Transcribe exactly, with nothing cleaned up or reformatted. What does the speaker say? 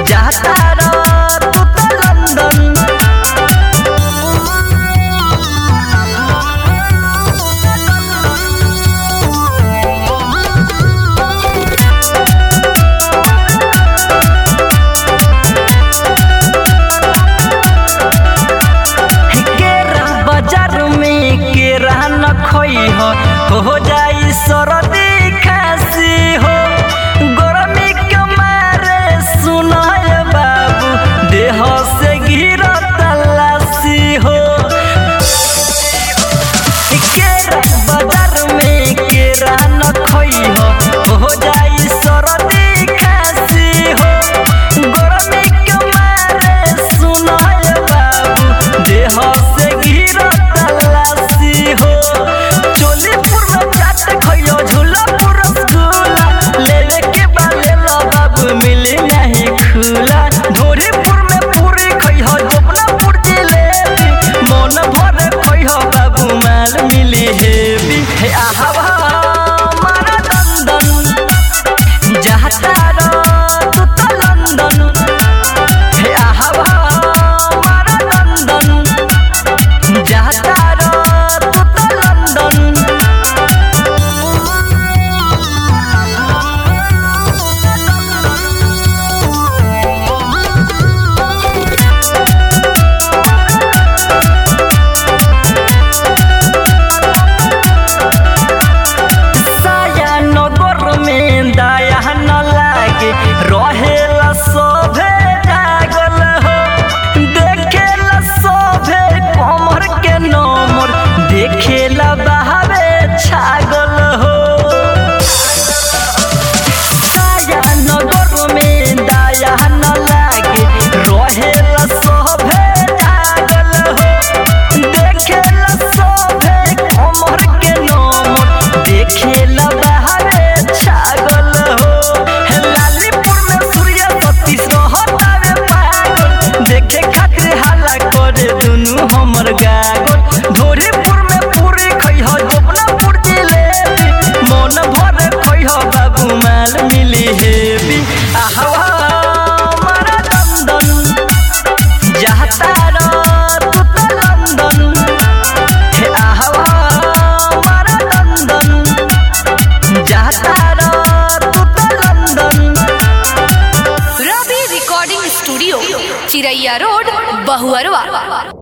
जाता रह तू तो लंदन। बाजार में केरा न खोई हो हो जाई सर्दी खांसी हो गर्मी के मारे सुनाए बाबू देह से गिरा तलाशी हो। केरा बाजार में केरा न खोई हो हो जाई सर्दी खांसी हो गर्मी के मारे सुनाए बाबू देह से गिरा तलाशी हो। चोलीपुर में चाट खइयो झूलापुर रसगुल्ला लेवे के बाले लो बाबू मिली नहीं खुला। धोरीपुर में पूरी खइयो जोपनापुर जिलेबी मन भरे खइयो बाबू माल मिली हेवी। हे आहावा मारा दंदन जाता रह तू तो लंदन। हे आहावा मारा दंदन जाता रह तू तो लंदन। साया नगर में दाया न लागे रहेला सभे जागल हो देखेला सभे कमर के नंबर देखेला बहावे छागल हो। साया नगर में दाया न लागे रहेला सभे जागल हो देखेला सभे कमर के नंबर देखेला बहावे छागल हो। हे लालीपुर में सूर्य सतीश रहतावे पागल देखे खातिर हाला करे दुनू हमर गागल। धोरीपुर में पूरी खइहो जोपनापुर जिलेबी मन भरे खइहो बाबू माल मिली हेवी। आहावा मारा दंदन जाता रह तू तो लंदन। हे आहावा मारा दंदन जाता रह तू तो London. Ravi recording studio Chiraiya road Bahuarwa.